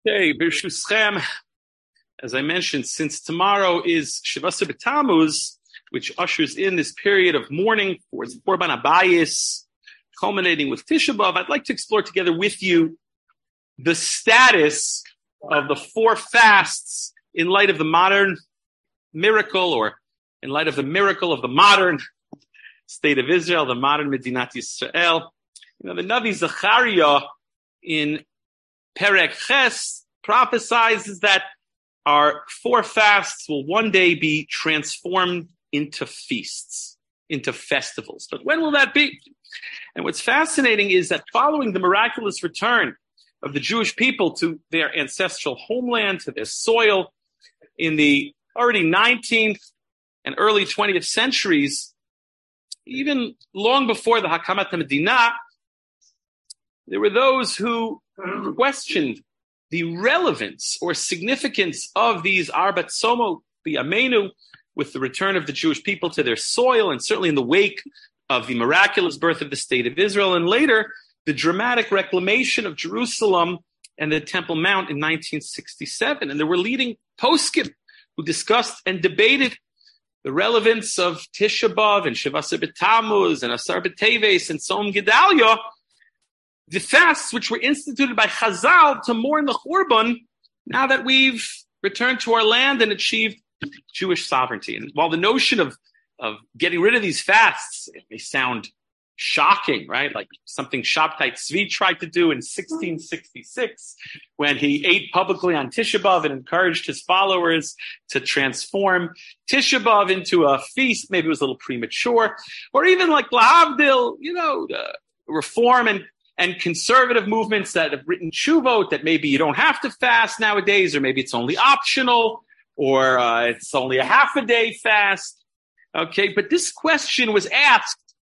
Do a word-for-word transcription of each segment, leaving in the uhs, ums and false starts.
Okay, Birshuschem, as I mentioned, since tomorrow is Shivasa B'Tammuz, which ushers in this period of mourning for Korban Abayis, culminating with Tisha B'Av, I'd like to explore together with you the status of the four fasts in light of the modern miracle, or in light of the miracle of the modern state of Israel, the modern Medinat Yisrael. You know, the Navi Zechariah in Perek Ches prophesizes that our four fasts will one day be transformed into feasts, into festivals. But when will that be? And what's fascinating is that following the miraculous return of the Jewish people to their ancestral homeland, to their soil, in the already nineteenth and early twentieth centuries, even long before the Hakamat HaMedinah, there were those who questioned the relevance or significance of these Arbat Somo B'Yameinu with the return of the Jewish people to their soil, and certainly in the wake of the miraculous birth of the state of Israel, and later the dramatic reclamation of Jerusalem and the Temple Mount in nineteen sixty-seven. And there were leading poskim who discussed and debated the relevance of Tisha B'Av and Shivasa B'Tammuz and Asar B'Teves and Tzom Gedalia, the fasts which were instituted by Chazal to mourn the Churban now that we've returned to our land and achieved Jewish sovereignty. And while the notion of, of getting rid of these fasts, it may sound shocking, right? Like something Shabtai Tzvi tried to do in sixteen sixty-six when he ate publicly on Tisha B'Av and encouraged his followers to transform Tisha B'Av into a feast. Maybe it was a little premature. Or even like Lahavdil, you know, the reform and and conservative movements that have written tshuvot that maybe you don't have to fast nowadays, or maybe it's only optional, or uh, it's only a half a day fast. Okay, but this question was asked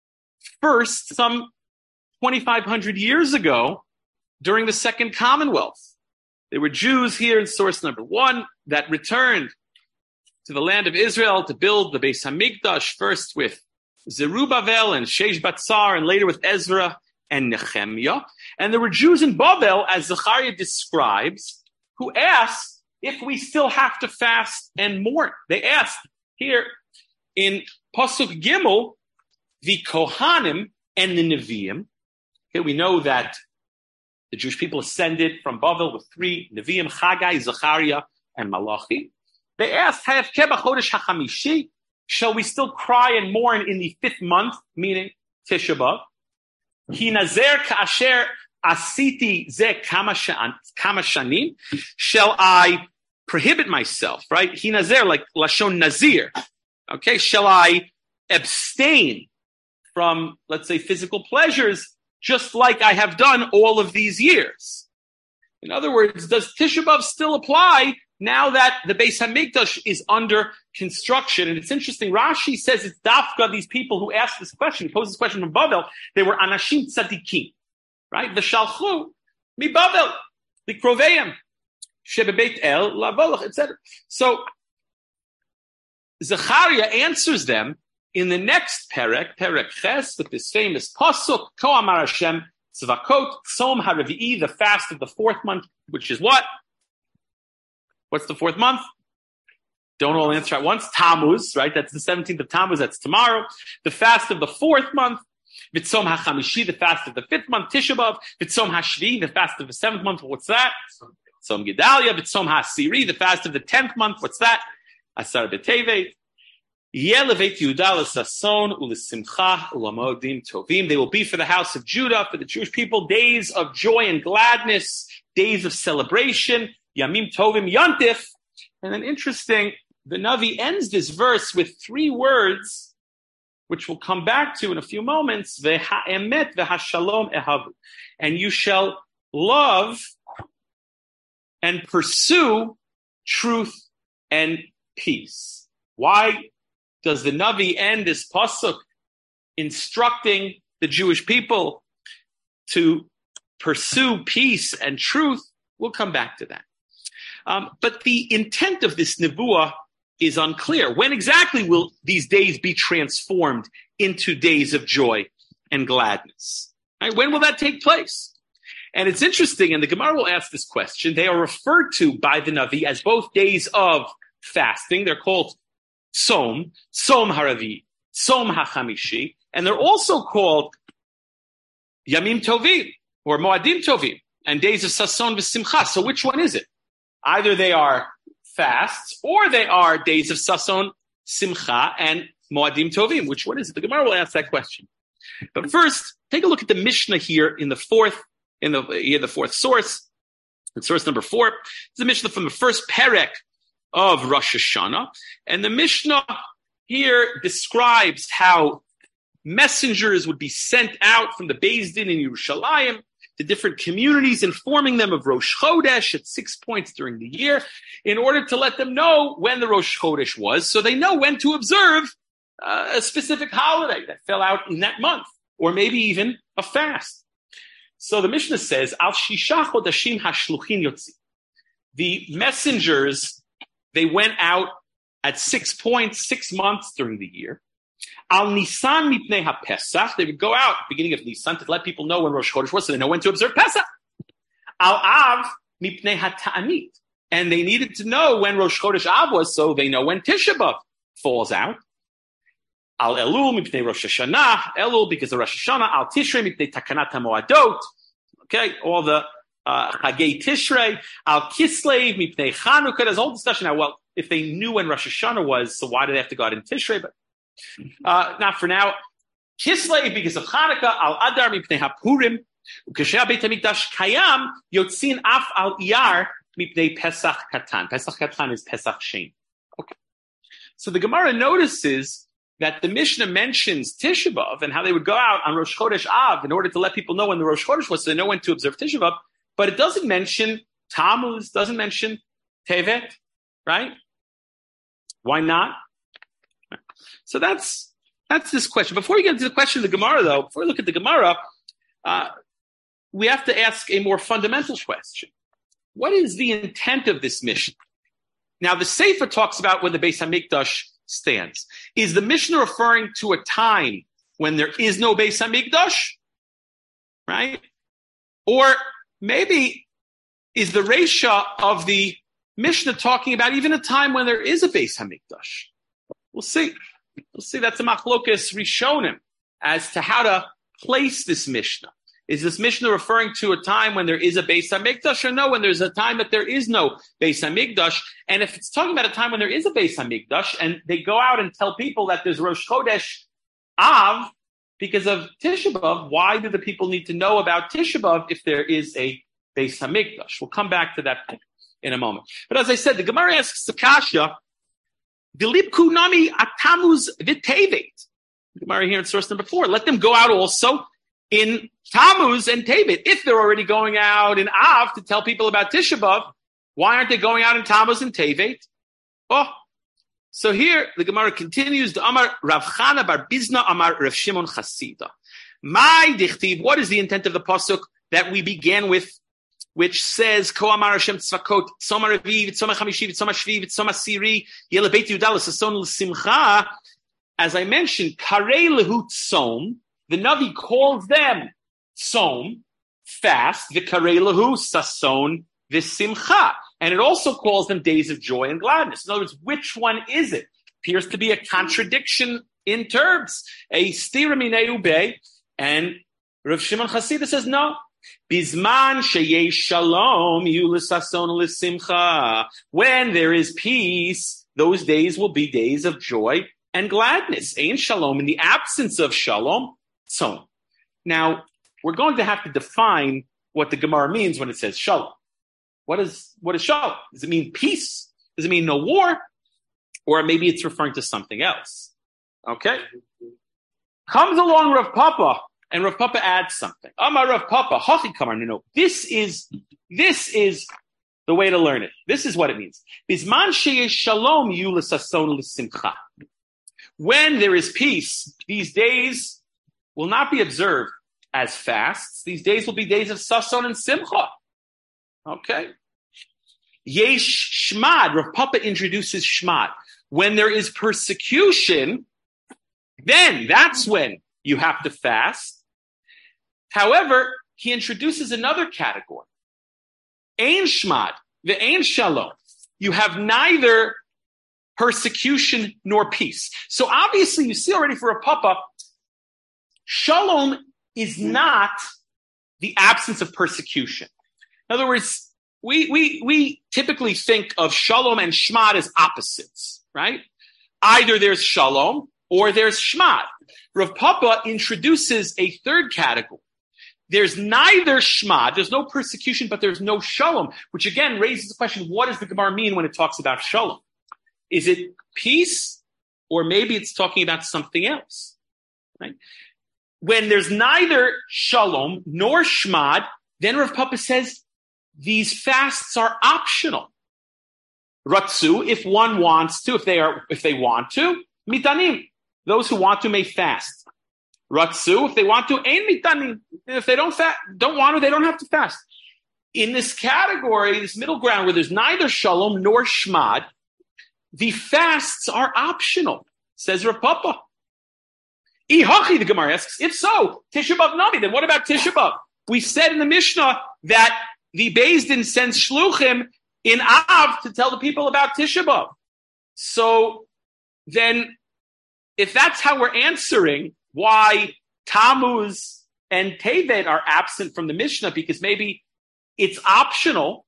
first some twenty-five hundred years ago during the Second Commonwealth. There were Jews here in source number one that returned to the land of Israel to build the Beis Hamikdash, first with Zerubbabel and Sheshbatzar, and later with Ezra and Nehemiah. And there were Jews in Babel, as Zechariah describes, who asked if we still have to fast and mourn. They asked here in Pasuk Gimel, the Kohanim and the Nevi'im. Okay, we know that the Jewish people ascended from Babel with three Nevi'im, Chagai, Zechariah, and Malachi. They asked, Hayavke b'chodesh hachamishi, shall we still cry and mourn in the fifth month, meaning Tisha B'Av? Hi nazer ka'asher asiti ze kama shanim. Shall I prohibit myself, right? Hi nazer, like Lashon Nazir. Okay, shall I abstain from, let's say, physical pleasures, just like I have done all of these years? In other words, does Tisha B'Av still apply now that the Beis Hamikdash is under construction? And it's interesting, Rashi says it's Dafka, these people who asked this question, posed this question from Babel, they were Anashim Tzadikim, right? The Shalchu, Mi Babel, the Kroveim, Shebebeit El, Lavolach, et cetera. So Zechariah answers them in the next Perek, Perek Ches, with this famous Pasuk, Ko Amar Hashem, Tzvakot, Tzom HaRevi'i, the fast of the fourth month, which is what? What's the fourth month? Don't all answer at once. Tammuz, right? That's the seventeenth of Tammuz. That's tomorrow. The fast of the fourth month. Vitzom HaChamishi, the fast of the fifth month. Tisha B'Av. Vitzom HaShvi, the fast of the seventh month. What's that? Tzom Gedalia. Vitzom HaSiri, the fast of the tenth month. What's that? Asar B'Tevet. Yelevet Yehuda l'sason u'lesimcha u'lamodim tovim. They will be for the house of Judah, for the Jewish people, days of joy and gladness, days of celebration. Yamim Tovim Yantif. And then interesting, the Navi ends this verse with three words, which we'll come back to in a few moments. Ve'ha'emet ve'hashalom ehavu. And you shall love and pursue truth and peace. Why does the Navi end this pasuk instructing the Jewish people to pursue peace and truth? We'll come back to that. Um, but the intent of this nevuah is unclear. When exactly will these days be transformed into days of joy and gladness? Right? When will that take place? And it's interesting, and the Gemara will ask this question. They are referred to by the Navi as both days of fasting. They're called Som, Som Haravi, Som HaChamishi, and they're also called Yamim Tovim or Moadim Tovim and days of Sason v'Simcha. So which one is it? Either they are fasts or they are days of Sason, Simcha, and Moadim Tovim. Which one is it? The Gemara will ask that question. But first, take a look at the Mishnah here in the fourth, in the here the fourth source. In source number four, it's the Mishnah from the first Perek of Rosh Hashanah, and the Mishnah here describes how messengers would be sent out from the Beis Din in Yerushalayim to different communities, informing them of Rosh Chodesh at six points during the year, in order to let them know when the Rosh Chodesh was, so they know when to observe uh, a specific holiday that fell out in that month, or maybe even a fast. So the Mishnah says, Al Shisha Chodashim Hashluchin Yotzi. The messengers, they went out at six points, six months during the year. Al Nisan Mipnei HaPesach. They would go out beginning of Nisan to let people know when Rosh Chodesh was, so they know when to observe Pesach. Al Av Mipnei HaTa'anit. And they needed to know when Rosh Chodesh Av was, so they know when Tisha B'Av falls out. Al Elul Mipnei Rosh Hashanah. Elul because of Rosh Hashanah. Al Tishrei Mipnei Takanat HaMoadot. Okay, all the uh, Chagei Tishrei. Al Kislev Mipnei Chanukah. There's a whole discussion now. Well, if they knew when Rosh Hashanah was, so why did they have to go out in Tishrei? But uh, not for now. Kislev because of Chanukah. Al Adar Mipnei HaPurim. Ukeshea Beit HaMikdash Kayam Yotzin Af Al Iyar Mipnei Pesach Katan. Pesach Katan is Pesach Shein. Okay. So the Gemara notices that the Mishnah mentions Tisha B'Av and how they would go out on Rosh Chodesh Av in order to let people know when the Rosh Chodesh was, so they know when to observe Tisha B'Av, but it doesn't mention Tammuz, doesn't mention Tevet, right? Why not? So that's that's this question. Before we get into the question of the Gemara, though, before we look at the Gemara, uh, we have to ask a more fundamental question. What is the intent of this Mishnah? Now, the Sefer talks about when the Beis HaMikdash stands. Is the Mishnah referring to a time when there is no Beis HaMikdash? Right? Or maybe is the Reisha of the Mishnah talking about even a time when there is a Beis HaMikdash? We'll see. We'll see. That's a machlokas rishonim as to how to place this Mishnah. Is this Mishnah referring to a time when there is a Beis HaMikdash, or no, when there's a time that there is no Beis HaMikdash? And if it's talking about a time when there is a Beis HaMikdash, and they go out and tell people that there's Rosh Chodesh Av because of Tisha B'Av, why do the people need to know about Tisha B'Av if there is a Beis HaMikdash? We'll come back to that in a moment. But as I said, the Gemara asks the Kasha, Dilipku Nami Atamuz V'Tevet. The Gemara here in source number four. Let them go out also in Tammuz and Tevet. If they're already going out in Av to tell people about Tisha B'Av, why aren't they going out in Tammuz and Tevet? Oh, so here the Gemara continues. The Amar Rav Chana bar Bizna Amar Rav Shimon Chasida. My dichtiv. What is the intent of the pasuk that we began with, which says Ko Amar Hashem Tzvakot Tzoma Revi V'Tzoma Chamishi V'Tzoma Shvi V'Tzoma Siri Yele Beit Yehuda L'Sason L'Simcha. As I mentioned, Karei Lehu Tzom. The Navi calls them Tzom, fast, V'karei lahu sason v'simcha. And it also calls them days of joy and gladness. In other words, which one is it? Appears to be a contradiction in terms. A stira minei ubei. And Rav Shimon Chasida says, no. Bizman sheyesh shalom yu l'sason l'simcha. When there is peace, those days will be days of joy and gladness. Ein shalom, in the absence of shalom, tzom. Now, we're going to have to define what the Gemara means when it says shalom. What is, what is shalom? Does it mean peace? Does it mean no war? Or maybe it's referring to something else. Okay? Comes along Rav Papa, and Rav Papa adds something. Amar Rav Papa, hachi kamar, no, no. This is, this is the way to learn it. This is what it means. Bizman sheyesh shalom yu l'sason l'simcha. When there is peace, these days will not be observed as fasts. These days will be days of sason and simcha. Okay. Yesh shmad. Rav Papa introduces shmad. When there is persecution, then that's when you have to fast. However, he introduces another category. Ein shmad, the ein shalom. You have neither persecution nor peace. So obviously, you see already for a papa, shalom is not the absence of persecution. In other words, we we we typically think of shalom and shmad as opposites, right? Either there's shalom or there's shmad. Rav Papa introduces a third category. There's neither shmad, there's no persecution, but there's no shalom, which again raises the question, what does the Gemara mean when it talks about shalom? Is it peace, or maybe it's talking about something else, right? When there's neither shalom nor shmad, then Rav Papa says these fasts are optional. Ratzu, if one wants to, if they are, if they want to, mitanim. Those who want to may fast. Ratzu, if they want to, ein mitanim. If they don't fa- don't want to, they don't have to fast. In this category, this middle ground where there's neither shalom nor shmad, the fasts are optional, says Rav Papa. Ihachi, the Gemara asks, if so, Tisha B'Av Nami, then what about Tisha B'Av? We said in the Mishnah that the Beis Din sends shluchim in Av to tell the people about Tisha B'Av. So then, if that's how we're answering why Tammuz and Tevet are absent from the Mishnah, because maybe it's optional,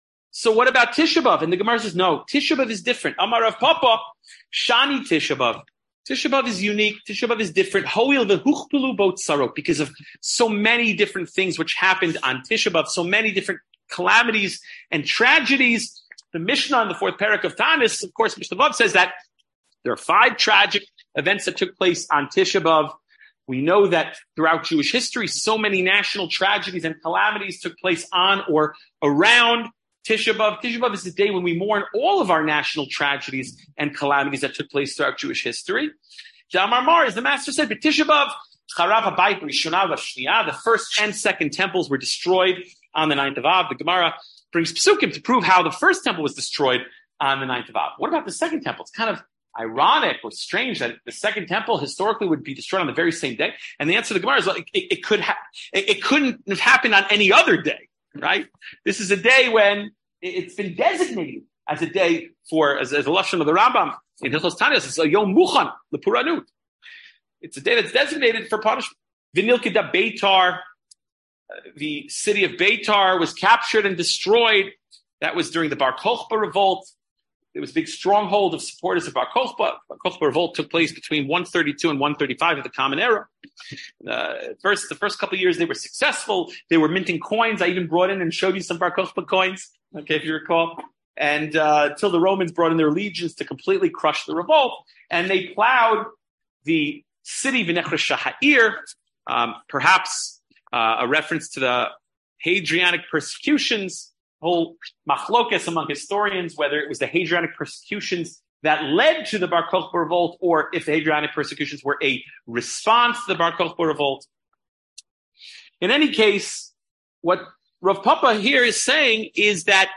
so what about Tisha B'Av? And the Gemara says, no, Tisha B'Av is different. Amar Rav Papa, Shani Tisha B'Av. Tisha B'Av is unique. Tisha B'Av is different. Hoil v'huchpulu bo tzarot, because of so many different things which happened on Tisha B'Av, so many different calamities and tragedies. The Mishnah in the fourth parak of Tanis, of course, Mishnah B'Av says that there are five tragic events that took place on Tisha B'Av. We know that throughout Jewish history, so many national tragedies and calamities took place on or around Tisha B'Av. Tisha B'Av is the day when we mourn all of our national tragedies and calamities that took place throughout Jewish history. Jamar Mar, as the master said, but Tisha B'Av, Charav HaBayit Rishona v'Shniya, the first and second temples were destroyed on the ninth of Av. The Gemara brings Pesukim to prove how the first temple was destroyed on the ninth of Av. What about the second temple? It's kind of ironic or strange that the second temple historically would be destroyed on the very same day. And the answer to the Gemara is, well, it, it, it could ha- it, it couldn't have happened on any other day, right? This is a day when it's been designated as a day for, as, as a lashon of the Rambam in Hilchos Tanios, it's a Yom Muchan L'Puranut. It's a day that's designated for punishment. Vinilkida Beitar, uh, the city of Beitar was captured and destroyed. That was during the Bar Kokhba revolt. There was a big stronghold of supporters of Bar Kokhba. Bar Kokhba revolt took place between one thirty-two and one thirty-five of the Common Era. Uh, first, the first couple of years, they were successful. They were minting coins. I even brought in and showed you some Bar Kokhba coins, okay, if you recall. And uh, until the Romans brought in their legions to completely crush the revolt. And they plowed the city V'nechra Shaha'ir, um, perhaps uh, a reference to the Hadrianic persecutions, whole machlokes among historians, whether it was the Hadrianic persecutions that led to the Bar Kokhba revolt, or if the Hadrianic persecutions were a response to the Bar Kokhba revolt. In any case, what Rav Papa here is saying is that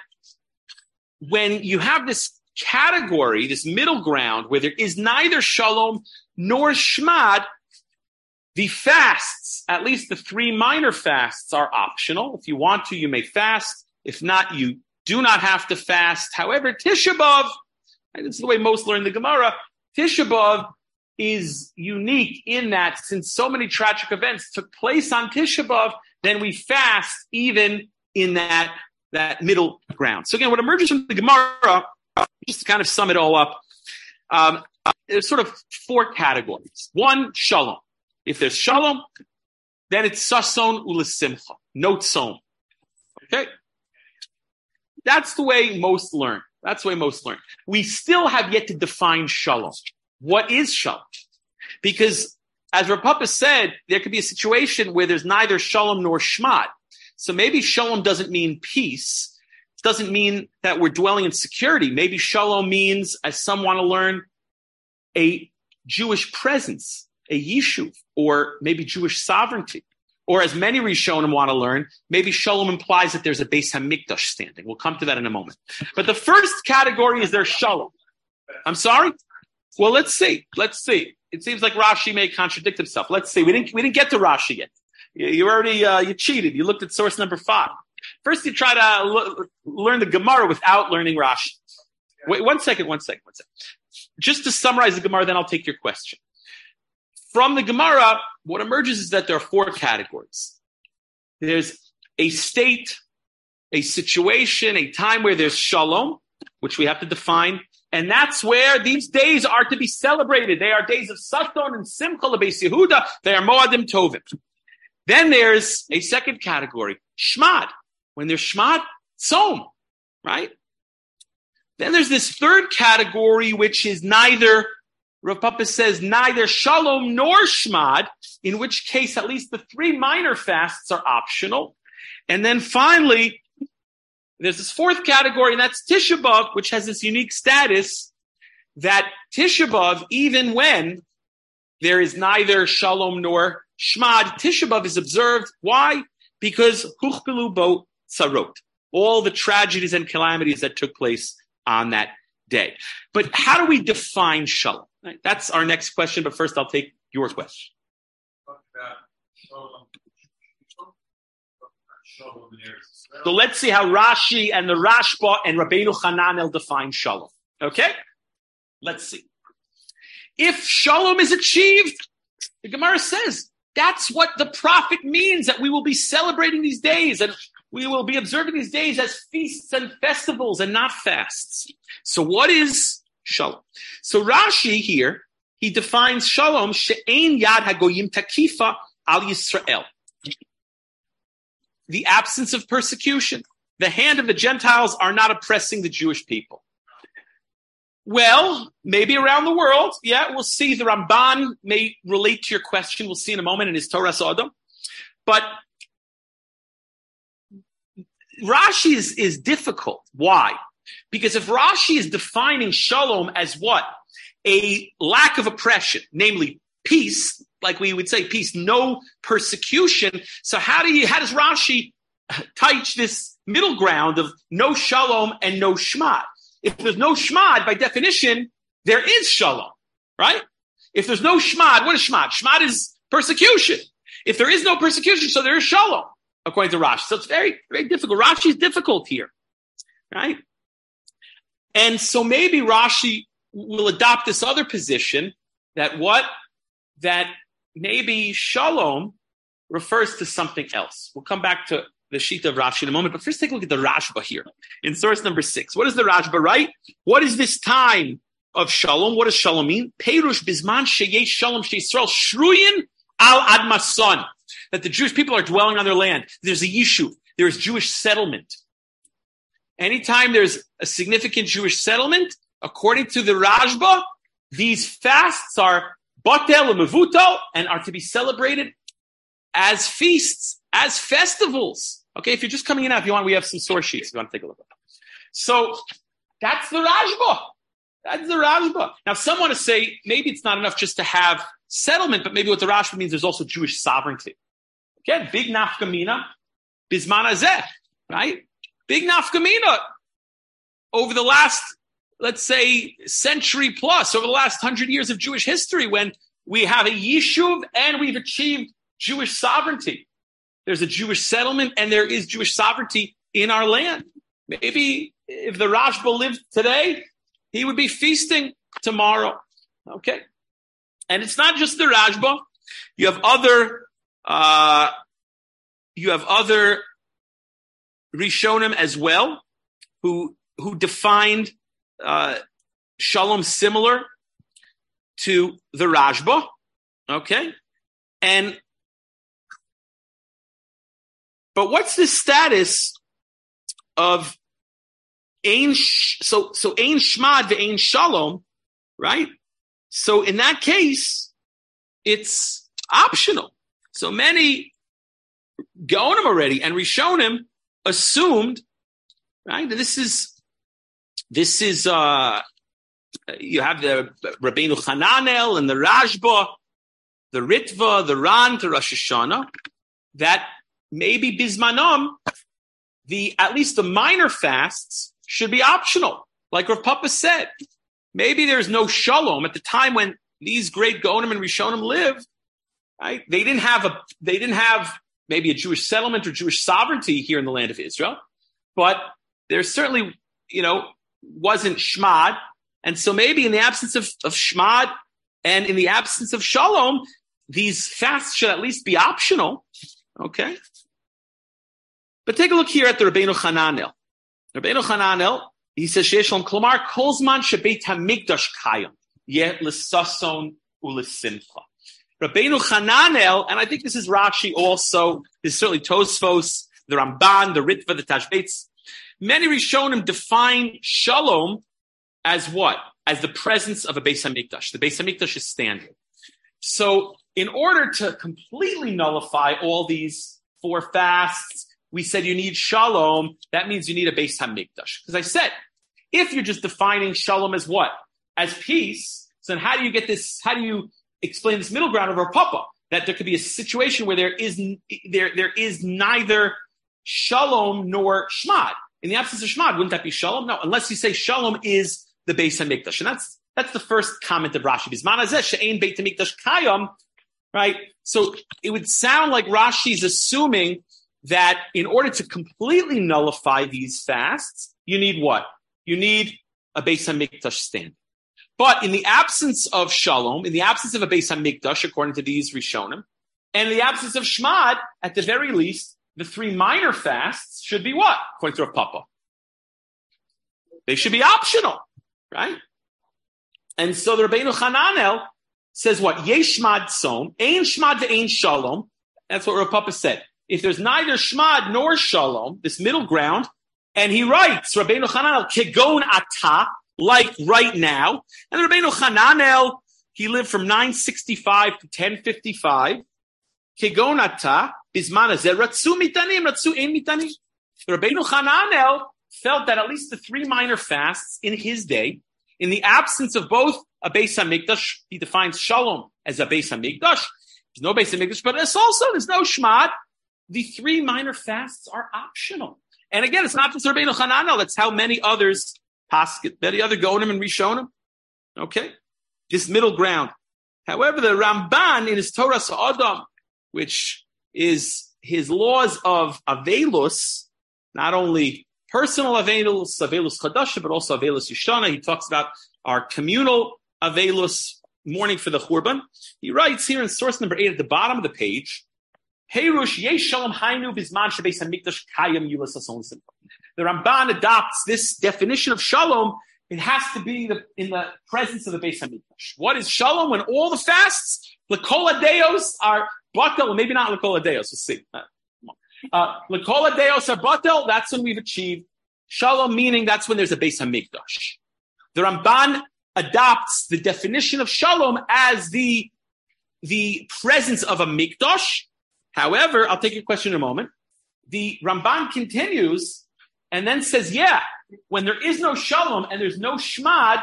when you have this category, this middle ground, where there is neither shalom nor shmad, the fasts, at least the three minor fasts, are optional. If you want to, you may fast. If not, you do not have to fast. However, Tisha B'Av, and this is the way most learn the Gemara, Tisha B'Av is unique in that since so many tragic events took place on Tisha B'Av, then we fast even in that, that middle ground. So again, what emerges from the Gemara, just to kind of sum it all up, um, there's sort of four categories. One, shalom. If there's shalom, then it's sason ulesimcha, no tzom. Okay? That's the way most learn. That's the way most learn. We still have yet to define shalom. What is shalom? Because as Rav Papa said, there could be a situation where there's neither shalom nor shmad. So maybe shalom doesn't mean peace. It doesn't mean that we're dwelling in security. Maybe shalom means, as some want to learn, a Jewish presence, a yishuv, or maybe Jewish sovereignty. Or as many Rishonim want to learn, maybe shalom implies that there's a Beis Hamikdash standing. We'll come to that in a moment. But the first category is there's shalom. I'm sorry? Well, let's see. Let's see. It seems like Rashi may contradict himself. Let's see. We didn't, we didn't get to Rashi yet. You, you already, uh, you cheated. You looked at source number five. First, you try to l- learn the Gemara without learning Rashi. Wait, one second, one second, one second. Just to summarize the Gemara, then I'll take your question. From the Gemara, what emerges is that there are four categories. There's a state, a situation, a time where there's shalom, which we have to define. And that's where these days are to be celebrated. They are days of Saton and Simcha L'Beis Yehuda. They are Moadim Tovim. Then there's a second category, Shmad. When there's Shmad, Tzom, right? Then there's this third category, which is neither, Rav Papa says, neither Shalom nor Shmad, in which case at least the three minor fasts are optional. And then finally, there's this fourth category, and that's Tisha B'Av, which has this unique status that Tisha B'Av, even when there is neither Shalom nor Shmad, Tisha B'Av is observed. Why? Because Huchpilu Bo Tzarot, all the tragedies and calamities that took place on that day. But how do we define Shalom? Right? That's our next question, but first I'll take your question. So let's see how Rashi and the Rashba and Rabbeinu Hananel define Shalom. Okay? Let's see. If Shalom is achieved, the Gemara says that's what the prophet means, that we will be celebrating these days and we will be observing these days as feasts and festivals and not fasts. So what is Shalom? So Rashi here, he defines Shalom, she'ein yad hagoyim takifa al Yisrael. The absence of persecution. The hand of the Gentiles are not oppressing the Jewish people. Well, maybe around the world, yeah, we'll see. The Ramban may relate to your question. We'll see in a moment in his Torah Sodom. But Rashi is, is difficult. Why? Because if Rashi is defining Shalom as what? A lack of oppression, namely peace, like we would say peace, no persecution. So how do you, how does Rashi teach this middle ground of no Shalom and no Shmad? If there's no Shmad, by definition, there is Shalom, right? If there's no Shmad, what is Shmad? Shmad is persecution. If there is no persecution, so there is Shalom, according to Rashi. So it's very, very difficult. Rashi is difficult here, right? And so maybe Rashi will adopt this other position that what? That maybe Shalom refers to something else. We'll come back to the sheet of Rashi in a moment, but first take a look at the Rashba here in source number six. What does the Rashba write? What is this time of Shalom? What does Shalom mean? Perush bisman sheyesh Shalom sheYisrael shruyin al admason. That the Jewish people are dwelling on their land. There's a yishuv. There is Jewish settlement. Anytime there's a significant Jewish settlement, according to the Rashba, these fasts are batel and mevuto and are to be celebrated as feasts, as festivals. Okay, if you're just coming in now, if you want, we have some source sheets if you want to take a look at them. So that's the Rashba. That's the Rashba. Now, some want to say maybe it's not enough just to have settlement, but maybe what the Rashba means, there's also Jewish sovereignty. Okay, big nafkamina, bisman hazeh, right? Big nafkamina over the last, let's say, century plus, over the last hundred years of Jewish history, when we have a yishuv and we've achieved Jewish sovereignty. There's a Jewish settlement and there is Jewish sovereignty in our land. Maybe if the Rashba lived today, he would be feasting tomorrow. Okay. And it's not just the Rashba. You have other, uh, you have other Rishonim as well, who, who defined, uh, Shalom similar to the Rashba. Okay. And, but what's the status of Ein, so, so Ein Shmad ve'Ein Shalom, right? So in that case, it's optional. So many Gaonim already and Rishonim assumed, right? This is, this is, uh, you have the Rabbeinu Hananel and the Rashba, the Ritva, the Ran to Rosh Hashanah, that maybe Bismanom, the, at least the minor fasts should be optional. Like Rav Papa said, maybe there's no Shalom at the time when these great Gaonim and Rishonim lived. right? They didn't have a, they didn't have maybe a Jewish settlement or Jewish sovereignty here in the land of Israel, but there certainly, you know, wasn't Shmad. And so maybe in the absence of, of Shmad and in the absence of Shalom, these fasts should at least be optional. Okay. But take a look here at the Rabbeinu Hananel. Rabbeinu Hananel, he says, Sheshalom Klomar, Kolzman Shebeit HaMikdash Kayam, Yeh L'Sason U'Lesimcha. Rabbeinu Hananel, and I think this is Rashi also, this is certainly Tosfos, the Ramban, the Ritva, the Tashbetz. Many Rishonim define Shalom as what? As the presence of a Beis HaMikdash. The Beis HaMikdash is standing. So in order to completely nullify all these four fasts, we said you need Shalom. That means you need a Beis HaMikdash. Because I said, if you're just defining Shalom as what? As peace, so then how do you get this, how do you explain this middle ground of Rav Papa? That there could be a situation where there is, there, there is neither Shalom nor Shmad. In the absence of Shmad, wouldn't that be Shalom? No, unless you say Shalom is the Beis HaMikdash. And that's that's the first comment of Rashi. Bisman hazeh she'ein Beit HaMikdash kayam, right? So it would sound like Rashi is assuming that in order to completely nullify these fasts, you need what? You need a Beis HaMikdash stand. But in the absence of Shalom, in the absence of a Beis HaMikdash, according to these Rishonim, and in the absence of Shmad, at the very least, the three minor fasts should be what? According to Rav Papa. They should be optional, right? And so the Rabbeinu Hananel says what? Yesh Shmad Tzom, Ein Shmad ve'Ein Shalom. That's what Rav Papa said. If there's neither Shmad nor Shalom, this middle ground, and he writes, Rabbeinu Hananel, Kegon Ata, like right now. And Rabbeinu Hananel, he lived from nine sixty-five to ten fifty-five. Kegon Ata, Bisman hazeh, Ratzu Mitanim, Ratzu Ein Mitanim. Rabbeinu Hananel felt that at least the three minor fasts in his day, in the absence of both a Beis HaMikdash, he defines Shalom as a Beis HaMikdash. There's no Beis HaMikdash, but it's also, there's no Shmad. The three minor fasts are optional. And again, it's not just Rabbeinu Hananel, that's how many others, Pasket, many other Gonim and Rishonim. Okay? This middle ground. However, the Ramban in his Torah Sa'adam, which is his laws of Avelus, not only personal Avelus, Avelus Chadasha, but also Avelus Yishana. He talks about our communal Avelus, mourning for the Churban. He writes here in source number eight at the bottom of the page, Heirush yesh shalom hainu bizman shebeis hamikdash kayam yulas hason simcha. The Ramban adopts this definition of shalom. It has to be the, in the presence of the Beis Hamikdash. What is shalom? When all the fasts, l'kol hadeos are batel, or maybe not l'kol hadeos, we'll see. Uh, l'kol hadeos are batel, that's when we've achieved shalom, meaning that's when there's a Beis Hamikdash. The Ramban adopts the definition of shalom as the, the presence of a mikdash. However, I'll take your question in a moment. The Ramban continues and then says, yeah, when there is no shalom and there's no shmad,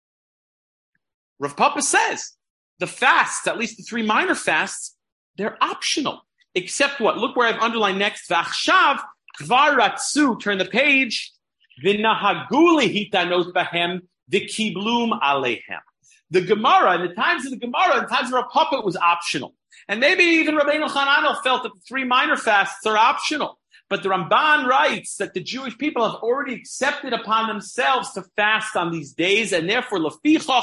Rav Papa says the fasts, at least the three minor fasts, they're optional. Except what? Look where I've underlined next. V'achshav kvar ratzu, turn the page. V'nahaguli hitanot bahem v'kiblum alehem. The Gemara, in the times of the Gemara, in the times of Rav Papa, it was optional. And maybe even Rabbeinu Hananel felt that the three minor fasts are optional. But the Ramban writes that the Jewish people have already accepted upon themselves to fast on these days, and therefore, lefichach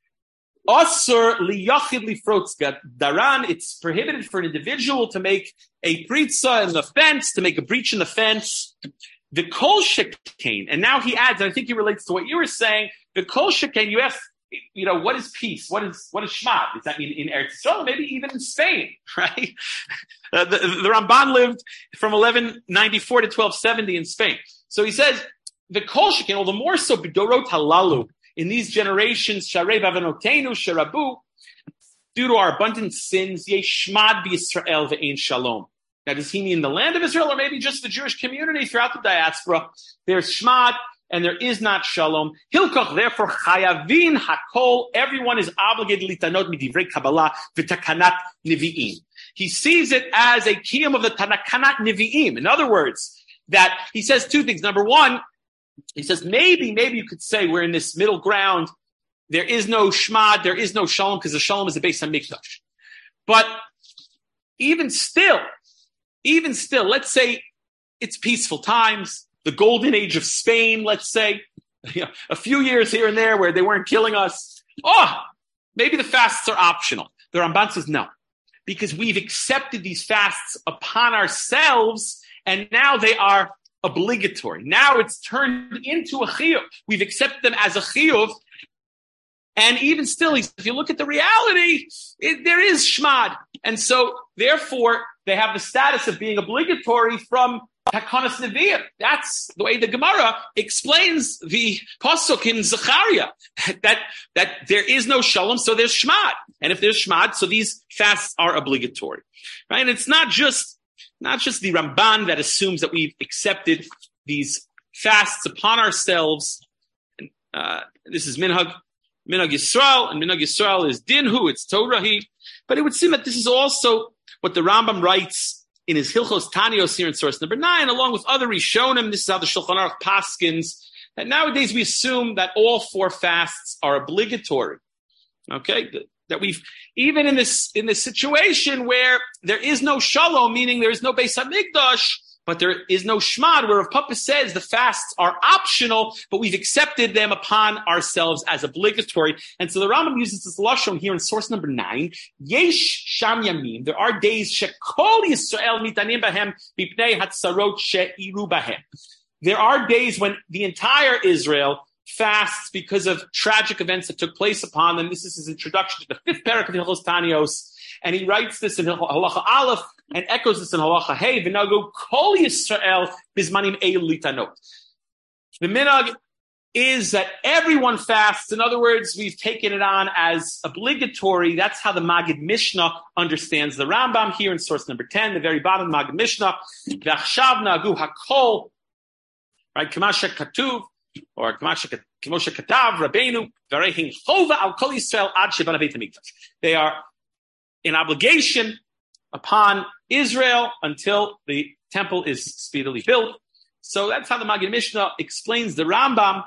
asur liyachid lifrotzga daran. It's prohibited for an individual to make a pritza in the fence, to make a breach in the fence. The kol shekain, and now he adds, and I think he relates to what you were saying. The kol shekain, you ask, you know, what is peace? What is what is Shmad? Does that mean in Eretz Yisrael? Maybe even in Spain, right? Uh, the, the Ramban lived from eleven ninety-four to twelve seventy in Spain. So he says, the kol shekin, all the more so, b'dorot halalu, in these generations, sharei b'avanotenu, sharabu, due to our abundant sins, yesh shmad b'Yisrael ve'ein shalom. Now, does he mean the land of Israel, or maybe just the Jewish community throughout the diaspora? There's shmad, and there is not shalom. Hilkoch, therefore, chayavin hakol, everyone is obligated litanot midivrei Kabbalah v'takanat nevi'im. He sees it as a kiyum of the Tanakanat Nevi'im. In other words, that he says two things. Number one, he says maybe, maybe you could say we're in this middle ground. There is no shmad, there is no shalom, because the shalom is the Beis Hamikdash. But even still, even still, let's say it's peaceful times, the golden age of Spain, let's say, you know, a few years here and there where they weren't killing us. Oh, maybe the fasts are optional. The Ramban says no, because we've accepted these fasts upon ourselves, and now they are obligatory. Now it's turned into a chiyuv. We've accepted them as a chiyuv. And even still, if you look at the reality, it, there is shmad. And so, therefore, they have the status of being obligatory from Takonos Nevi'im. That's the way the Gemara explains the pasuk in Zechariah, that, that there is no shalom, so there's shmad. And if there's shmad, so these fasts are obligatory. Right? And it's not just Not just the Ramban that assumes that we've accepted these fasts upon ourselves. Uh, this is Minhag, Minhag Yisrael, and Minhag Yisrael is Dinhu, it's Torahi. But it would seem that this is also what the Rambam writes in his Hilchos Tanios here in source number nine, along with other Rishonim. This is how the Shulchan Aruch paskins. And nowadays we assume that all four fasts are obligatory. Okay? That we've, even in this, in this situation where there is no shalom, meaning there is no Beis HaMikdash, but there is no shmad, where Rav Papa says the fasts are optional, but we've accepted them upon ourselves as obligatory. And so the Rambam uses this lashon here in source number nine. Yesh sham yamim. There are days shekol Yisrael mitanim bahem bipnei hatzarot she'iru bahem. There are days when the entire Israel fasts because of tragic events that took place upon them. This is his introduction to the fifth parak of Hilchos Tanios, and he writes this in Halacha Aleph and echoes this in Halacha Hey. V'nagu kol Yisrael bizmanim eil litanot. The minhag is that everyone fasts. In other words, we've taken it on as obligatory. That's how the Magid Mishnah understands the Rambam here in source number ten, the very bottom of Magid Mishnah. V'achshav nagu hakol, right? Kamasha katuv. Or Kemoshe Katav Rabbeinu Varehin Chova Al Kol Yisrael Ad Shebana Beit HaMikdash. They are in obligation upon Israel until the temple is speedily built. So that's how the Magid Mishnah explains the Rambam.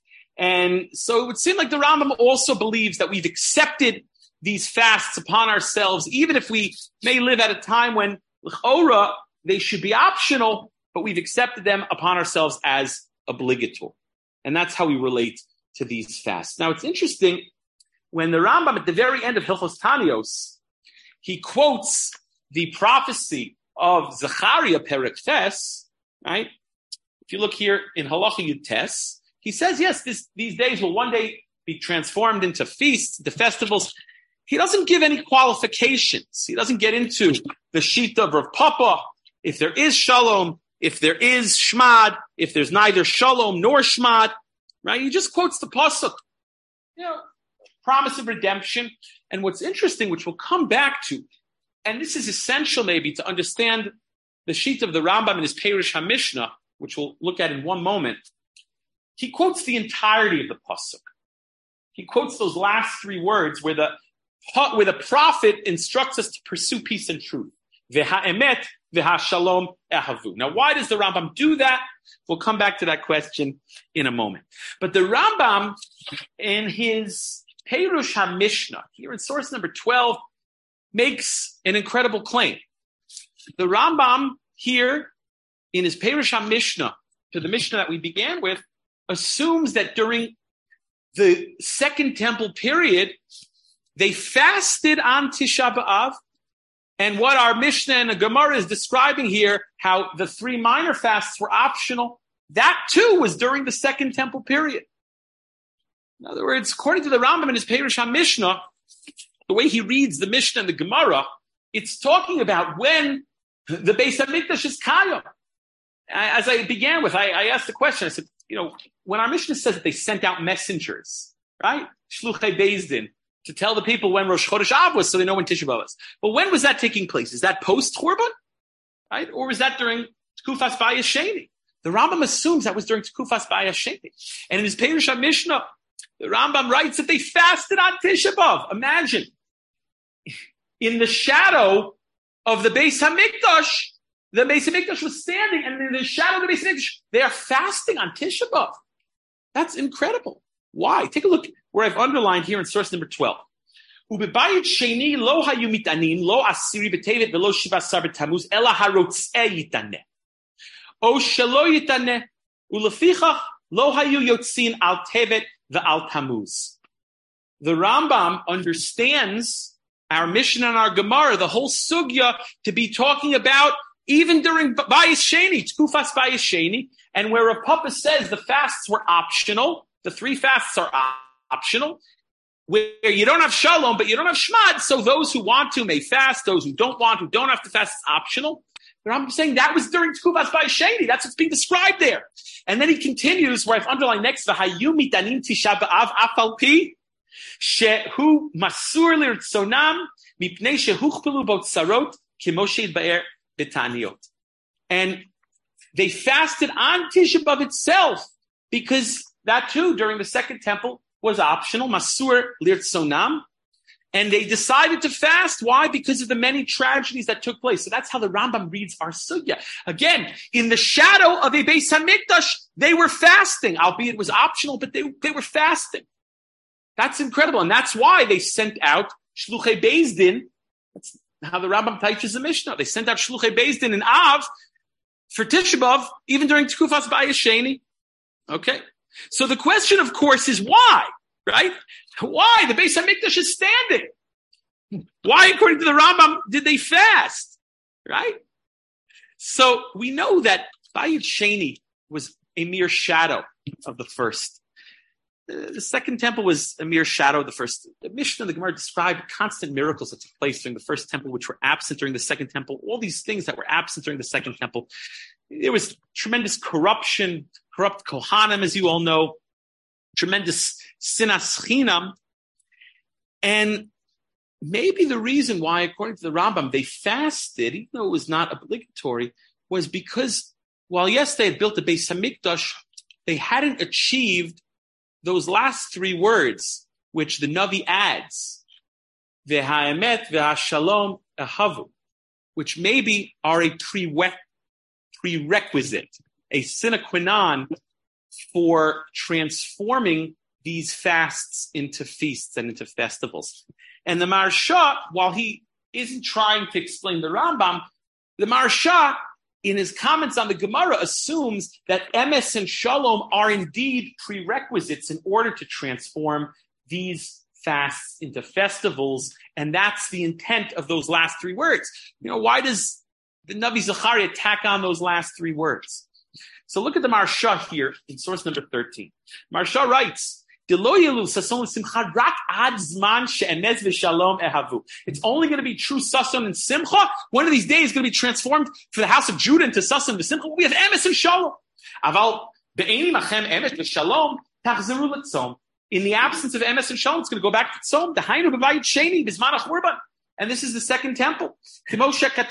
And so it would seem like the Rambam also believes that we've accepted these fasts upon ourselves, even if we may live at a time when l'chora they should be optional, but we've accepted them upon ourselves as obligatory. And that's how we relate to these fasts. Now, it's interesting, when the Rambam, at the very end of Hilchos Tanios, he quotes the prophecy of Zechariah Perek Tes, right? If you look here in Halacha Yud Tes, he says, yes, this, these days will one day be transformed into feasts, the festivals. He doesn't give any qualifications. He doesn't get into the shita of Rav Papa. If there is shalom, if there is shmad, if there's neither shalom nor shmad, right? He just quotes the pasuk, you know, promise of redemption. And what's interesting, which we'll come back to, and this is essential maybe to understand the sheet of the Rambam in his Perush HaMishnah, which we'll look at in one moment. He quotes the entirety of the pasuk. He quotes those last three words where the where the prophet instructs us to pursue peace and truth. V'ha'emet v'ha'shalom ehavu. Now, why does the Rambam do that? We'll come back to that question in a moment. But the Rambam, in his Perush HaMishnah, here in source number twelve, makes an incredible claim. The Rambam here, in his Perush HaMishnah, to the Mishnah that we began with, assumes that during the Second Temple period, they fasted on Tisha B'Av. And what our Mishnah and the Gemara is describing here, how the three minor fasts were optional, that too was during the Second Temple period. In other words, according to the Rambam in his Perush HaMishnah, the way he reads the Mishnah and the Gemara, it's talking about when the Beis HaMikdash is Kayam. As I began with, I, I asked the question, I said, you know, when our Mishnah says that they sent out messengers, right? Shluchei Beis Din, to tell the people when Rosh Chodesh Av was so they know when Tisha B'Av was. But when was that taking place? Is that post-Churban? Right? Or was that during Tkufas Bayis Sheni? The Rambam assumes that was during Tkufas Bayis Sheni. And in his Perush HaMishnah, the Rambam writes that they fasted on Tisha B'Av. Imagine, in the shadow of the Beis HaMikdash, the Beis HaMikdash was standing, and in the shadow of the Beis HaMikdash, they are fasting on Tisha B'Av. That's incredible. Why? Take a look where I've underlined here in source number twelve. Ubebayit sheni lo hayu mitanin lo asiri b'tevet velo shiva sar b'tamuz ela harotzeh yitaneh. O shelo yitaneh ulefichach lo hayu yotzin al tevet ve'al tamuz. The Rambam understands our Mishnah and our Gemara, the whole sugya, to be talking about even during Bayis Sheni, Tkufas Bayis Sheni, and where Rav Papa says the fasts were optional, the three fasts are optional, where you don't have Shalom, but you don't have Shmad, so those who want to may fast, those who don't want, who don't have to fast, it's optional. But I'm saying that was during Tkufas Bayis Sheni. That's what's being described there. And then he continues, where I've underlined next, V'hayu mitanim tisha b'av afal pi, shehu masur lirtzonam, mipnei shehuchpelu bot sarot, kimoshe ba'er b'taniot. And they fasted on Tisha B'Av itself, because that too, during the Second Temple, was optional, masur lirtzonam. And they decided to fast. Why? Because of the many tragedies that took place. So that's how the Rambam reads our sugya. Again, in the shadow of a Beis Hamikdash, they were fasting, albeit it was optional, but they, they were fasting. That's incredible. And that's why they sent out Shluchei Beis Din. That's how the Rambam teaches the Mishnah. They sent out Shluchei Beis Din and Av for Tisha B'Av, even during Tkufas Bayis Sheni. Okay. So the question, of course, is why, right? Why? The Beis Hamikdash is standing. Why, according to the Rambam, did they fast? Right? So we know that Bayis Sheni was a mere shadow of the first. The Second Temple was a mere shadow of the first. The Mishnah and the Gemara described constant miracles that took place during the First Temple, which were absent during the Second Temple. All these things that were absent during the Second Temple. There was tremendous corruption, corrupt Kohanim, as you all know, tremendous sinas chinam. And maybe the reason why, according to the Rambam, they fasted, even though it was not obligatory, was because, while yes, they had built the Beis Hamikdash, they hadn't achieved those last three words, which the Navi adds, v'ha'emet v'ha'shalom ahavu, which maybe are a prerequisite, a sine qua non for transforming these fasts into feasts and into festivals. And the Maharsha, while he isn't trying to explain the Rambam, the Maharsha, in his comments on the Gemara, assumes that emes and shalom are indeed prerequisites in order to transform these fasts into festivals, and that's the intent of those last three words. You know, why does the Navi Zechariah tack on those last three words? So look at the Maharsha here in source number thirteen. Maharsha writes, it's only going to be true Sason and Simcha. One of these days is going to be transformed for the house of Judah into Sason and Simcha. We have Emes and Shalom. In the absence of Emes and Shalom, it's going to go back to Tzom. And this is the Second Temple. Torah,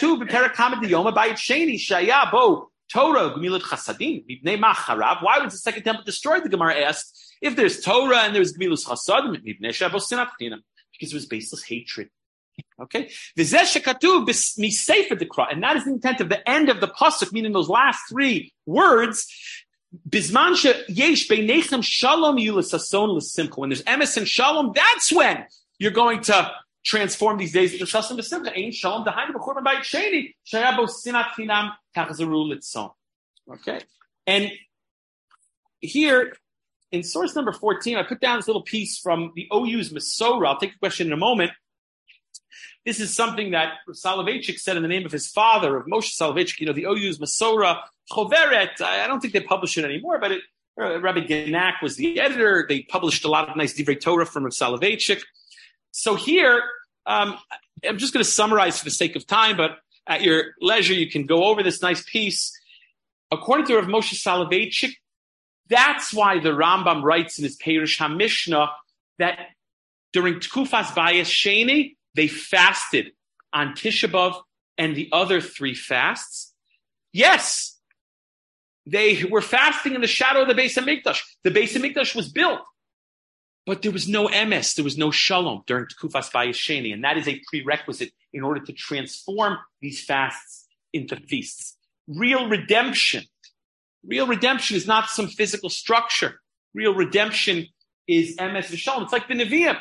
Gemilut Chasadim, Mibnei Macharav. Why was the Second Temple destroyed? The Gemara asked. If there's Torah and there's Gemilus Chasadim, Mibnei Shabbos Sinat Chinam, because it was baseless hatred. Okay? V'zeh shekatuv b'miseifer dekra, and that is the intent of the end of the pasuk, meaning those last three words. Bizman sheyesh beinechem shalom yu l'sason l'simcha. When there's emes and shalom, that's when you're going to transform these days into sason l'simcha. Ein shalom dahainu b'churban bayit sheni shayabo sinat chinam tachzeru litzon. Okay? And here, in source number fourteen, I put down this little piece from the O U's Masorah. I'll take a question in a moment. This is something that Soloveitchik said in the name of his father, of Moshe Soloveitchik. You know, the O U's Masorah, Choveret, I don't think they publish it anymore, but it, uh, Rabbi Genak was the editor. They published a lot of nice Divrei Torah from Rav Soloveitchik. So here, um, I'm just going to summarize for the sake of time, but at your leisure, you can go over this nice piece. According to Rav Moshe Soloveitchik, that's why the Rambam writes in his Perush HaMishnah that during Tkufas Bayis Sheni, they fasted on Tisha B'Av and the other three fasts. Yes, they were fasting in the shadow of the Beis Hamikdash. The Beis Hamikdash was built, but there was no emes, there was no shalom during Tkufas Bayis Sheni, and that is a prerequisite in order to transform these fasts into feasts. Real redemption. Real redemption is not some physical structure. Real redemption is emes v'shalom. It's like the Nevi'im.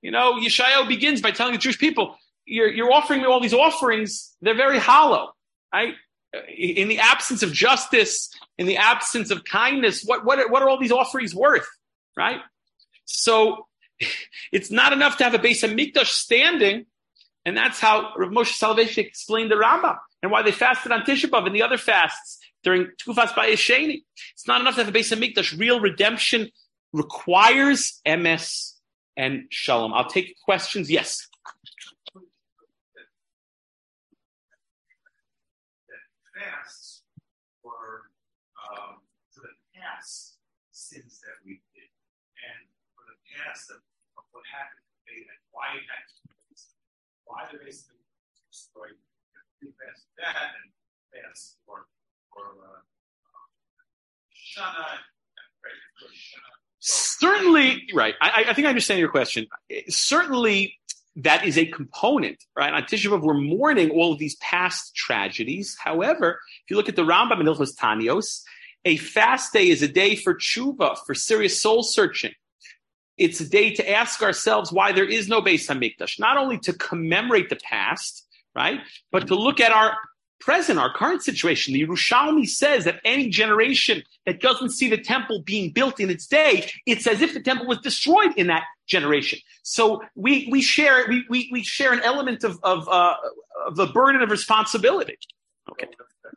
You know, Yeshayahu begins by telling the Jewish people, you're, you're offering me all these offerings. They're very hollow, right? In the absence of justice, in the absence of kindness, what, what, what are all these offerings worth, right? So it's not enough to have a Beis HaMikdash standing. And that's how Rav Moshe Soloveitchik explained the Rambam and why they fasted on Tisha B'Av and the other fasts during Tufas Bayis Sheni. It's not enough to have a Beis HaMikdash. Real redemption requires emes and shalom. I'll take questions. Yes. Fasts for um, for the past sins that we did, and for the past of, of what happened, and why it happened, why the base of the destroyed. We fast that and fast for for uh, Shana. Certainly, right. I, I think I understand your question. Certainly, that is a component, right? On Tisha B'Av, we're mourning all of these past tragedies. However, if you look at the Rambam in Hilchos Tanios, a fast day is a day for tshuva, for serious soul searching. It's a day to ask ourselves why there is no Beis HaMikdash, not only to commemorate the past, right, but to look at our present, our current situation. The Yerushalmi says that any generation that doesn't see the temple being built in its day, it's as if the temple was destroyed in that generation. So we we share we we, we share an element of of, uh, of the burden of responsibility. Okay.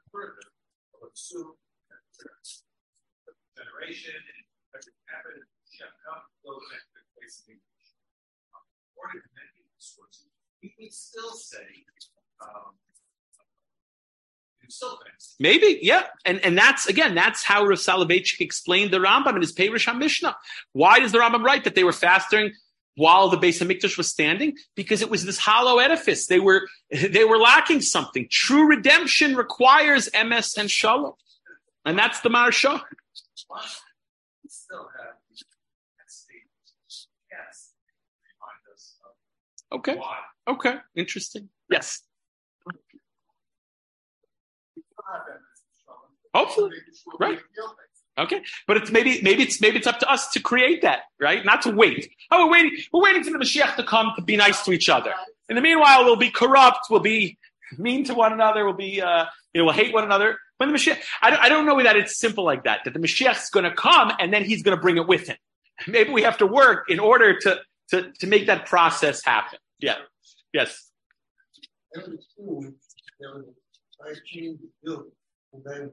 Generation and happened, those basically according to many sources, we would still say um, still things. Maybe, yeah. And and that's, again, that's how Rav Soloveitchik explained the Rambam in his Perush HaMishnah. Why does the Rambam write that they were fasting while the Beis HaMikdash was standing? Because it was this hollow edifice. They were they were lacking something. True redemption requires emes and shalom. And that's the Maharsha. We still have that state. Yes. Remind us of okay. Why. Okay. Interesting. Yes. Hopefully. Right. Okay. But it's maybe maybe it's maybe it's up to us to create that, right? Not to wait. Oh, we're waiting, we're waiting for the Mashiach to come to be nice to each other. In the meanwhile, we'll be corrupt, we'll be mean to one another, we'll be uh, you know, we'll hate one another. When the Mashiach, I don't, I don't know that it's simple like that, that the Mashiach is going to come and then he's going to bring it with him. Maybe we have to work in order to, to, to make that process happen. Yeah. Yes. I changed the bill, and then